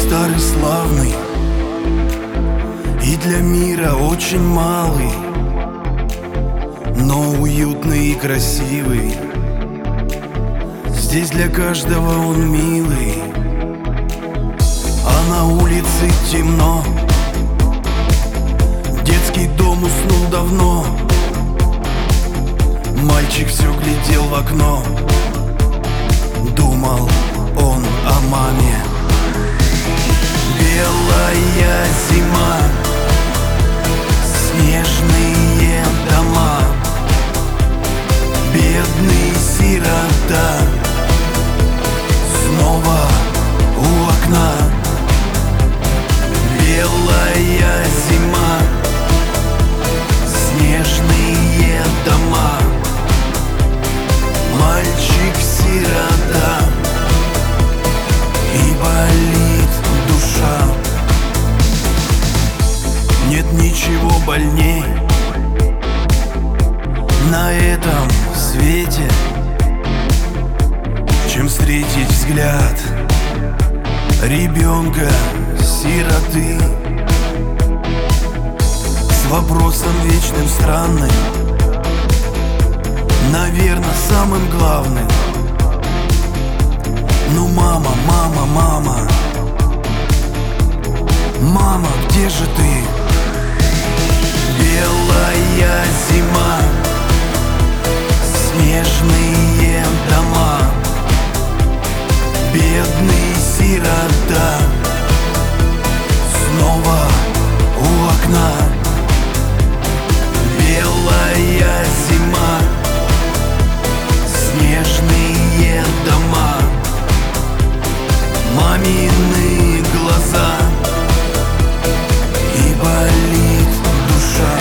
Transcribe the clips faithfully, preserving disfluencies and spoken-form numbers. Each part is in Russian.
старый славный и для мира очень малый, но уютный и красивый. Здесь для каждого он милый, а на улице темно. Детский дом уснул давно, мальчик все глядел в окно. Думал он о маме. Белая зима, снежные дома, бедный сирота снова у окна. Белая зима, снежные дома, мальчик-сирота, и болит душа. Нет ничего больней на этом свете, чем встретить взгляд ребенка-сироты с вопросом вечным странным, наверное, самым главным: ну, мама, мама, мама, мама, где же ты? Белая зима, снежные дома, бедный сирота снова у окна. Белая зима, снежные дома, мамины глаза, и болит душа.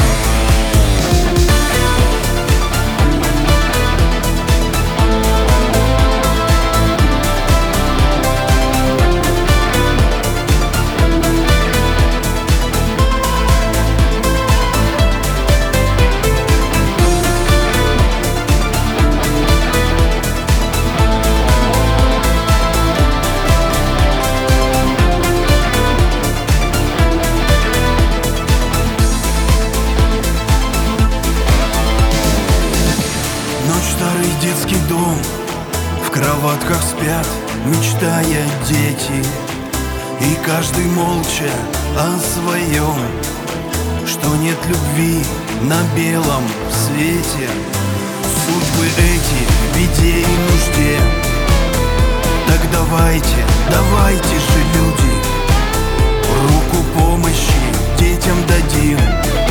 Старый детский дом, в кроватках спят, мечтая дети, и каждый молча о своем, что нет любви на белом свете. Судьбы эти в беде и нужде. Так давайте, давайте же, люди, руку помощи детям дадим.